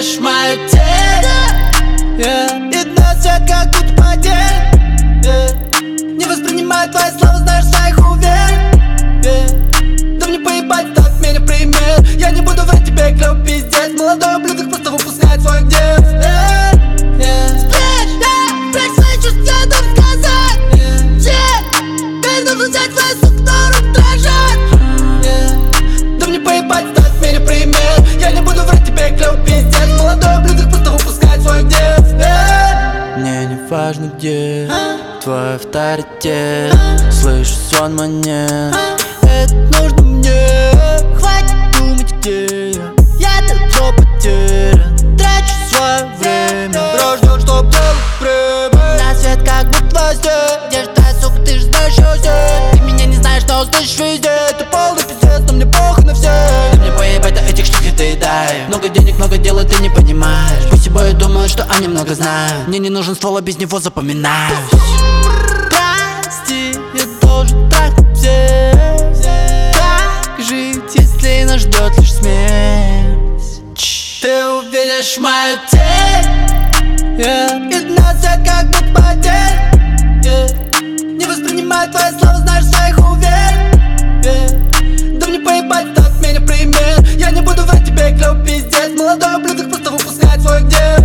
видишь мою тень, и на свет как будто потерь. Не воспринимай твои слова, знаешь, своих уверен. Да мне поебать, ставь меня пример. Я не буду врать тебе, клёв, пиздец. Молодой ублюдок просто выпускает свой гнев. Спрячь свои чувства, дам сказать. Теперь нужно взять твою суку, но руки дрожат. Да мне поебать, ставь меня пример. Я не буду врать тебе, клёв, пиздец. Молодой ублюдок просто выпускает свой гнев. Мне не важно, где твой авторитет. Слышу сон монет. Это нужно мне. Хватит думать, где я давно потерян. Трачу свое время, рожден, чтоб делать время. На свет как будто во сне. Где ж та сука, ты ж знаешь все. Ты меня не знаешь, но услышишь везде. Это полный пиздец, но мне похуй на все. Да мне поебать, до этих штук ты дай. Много денег, много дела, ты не понимаешь. Пусть собой думают, что они много знают. Мне не нужен ствол, а без него запоминаюсь. Прости, я должен трахнуть всех. Как жить, если нас ждет лишь смерть? Ты увидишь мою тень, и на свет как будто потерь. Не воспринимай твои слова, знаешь, своих уверен. Да мне поебать, ставь меня пример. Я не буду врать тебе, клёв, пиздец. Молодой ублюдок просто выпускает свой гнев.